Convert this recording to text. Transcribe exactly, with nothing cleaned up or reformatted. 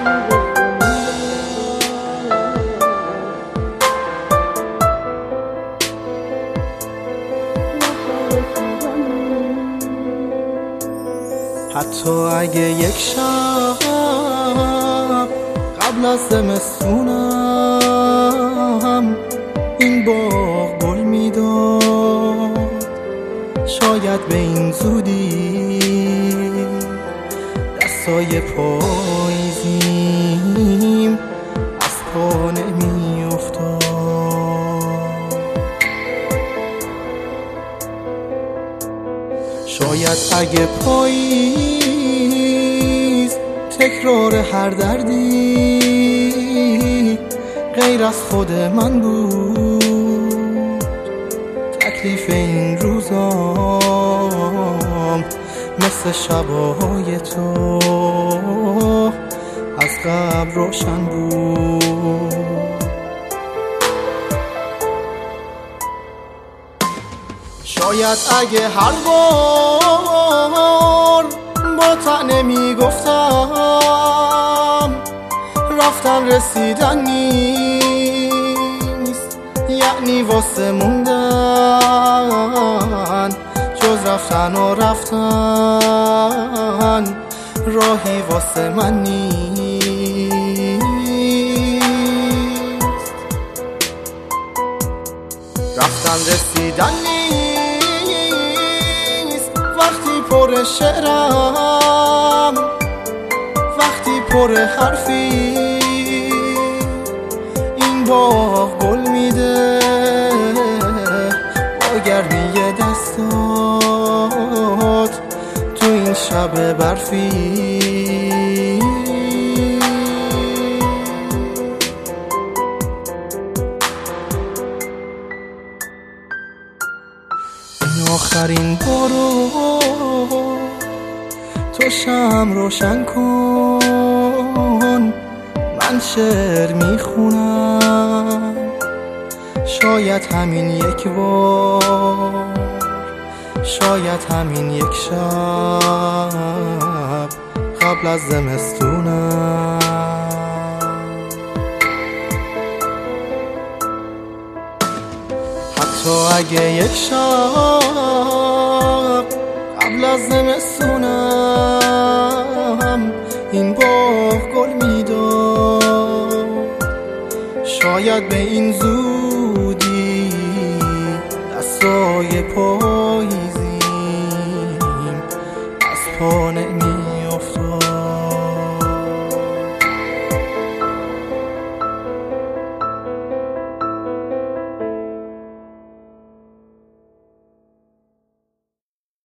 حتی اگه یک شب قبل از زمستونم این باغ گل میداد، شاید به این زودی دستای پاییزیم از پا نمی افتاد. شاید اگه پاییز تکرار هر دردی غیر از خود من بود، تکلیف این روزام مثل شبای تو از قبل روشن بود. شاید اگه هر بار با طعنه میگفتم رفتن رسیدن نیست، یعنی واسه موندن جز رفتن و رفتن راهی واسه من نیست. رفتن رسیدن نیست وقتی پر شعرم، وقتی پر حرفی این باغ گل میده با گرمی دستات تو این شب برفی. این آخرین بارو تو شمع روشن کن، من شعر میخونم، شاید همین یک بار، شاید همین یک شب قبل از زمستونم. حتی اگه یک شب قبل از زمستونم این باغ گل میداد، شاید به این زودی دستای پاییزیم از پا نمی